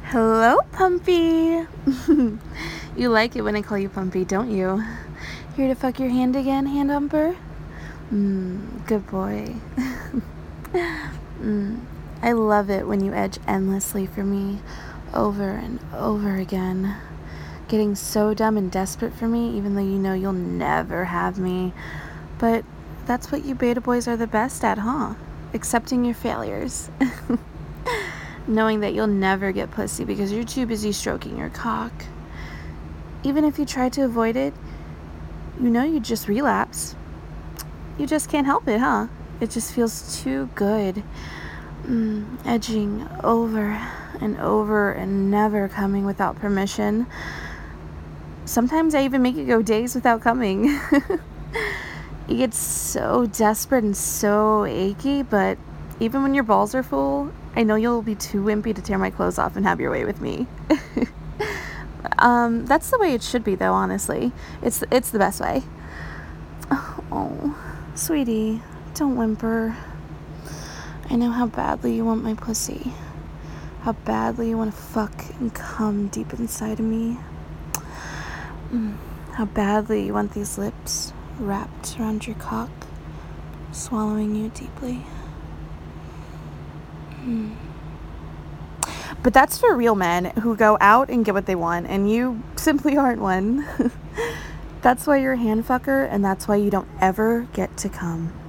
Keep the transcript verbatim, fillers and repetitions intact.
Hello, Pumpy. You like it when I call you Pumpy, don't you? Here to fuck your hand again, hand humper? Mmm, good boy. mm, I love it when you edge endlessly for me, over and over again. Getting so dumb and desperate for me, even though you know you'll never have me. But that's what you beta boys are the best at, huh? Accepting your failures. Knowing that you'll never get pussy because you're too busy stroking your cock. Even if you try to avoid it, you know you'd just relapse. You just can't help it, huh? It just feels too good. Mm, edging over and over and never coming without permission. Sometimes I even make you go days without coming. You get so desperate and so achy, but even when your balls are full, I know you'll be too wimpy to tear my clothes off and have your way with me. um, that's the way it should be, though, honestly. It's, it's the best way. Oh, sweetie, don't whimper. I know how badly you want my pussy. How badly you want to fuck and come deep inside of me. Mm, how badly you want these lips wrapped around your cock, swallowing you deeply. Mm. But that's for real men who go out and get what they want, and you simply aren't one. That's why you're a hand fucker, and that's why you don't ever get to come.